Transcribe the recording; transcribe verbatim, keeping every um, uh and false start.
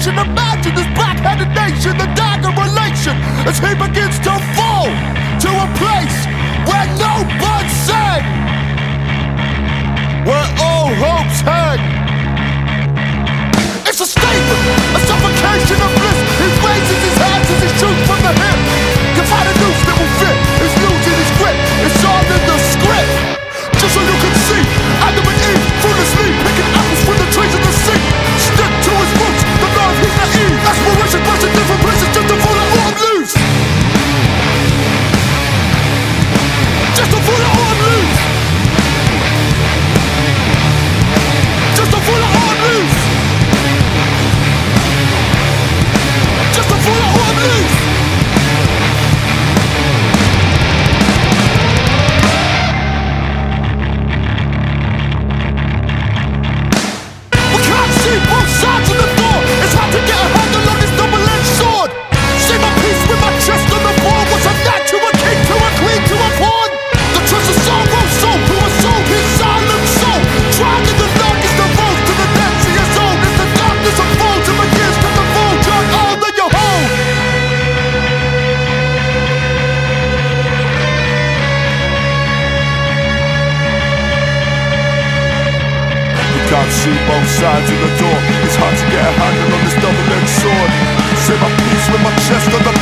nation. Imagine this black-headed nation, the dagger relation, as he begins to fall to a place where no blood sang, where all hopes hang. It's a statement, a suffocation of bliss. He raises his hands as he shoots from the hip. Can find a noose that will fit. He's losing his grip. It's all in the script. Just so you can see, Adam and Eve, foolishly picking apples from the trees in the sea. Stick to his roots, the love he's naive. Aspiration bursts in different places just to fall out loose. Just to fall out loose. Just to fall out loose. Just to fall out loose. Both sides of the door. It's hard to get a handle on this double-edged sword. Say my piece with my chest on the board. What's a knight to a king, to a queen, to a pawn? The trust of sorrow, soul who has sold his silent soul. Drowned in the darkest of roads to the depths of your soul. As the darkness unfolds and begins to unfold, you're all that you hold. Can't see both sides of the door. It's hard to get a handle on this double-edged sword. Say my piece with my chest on the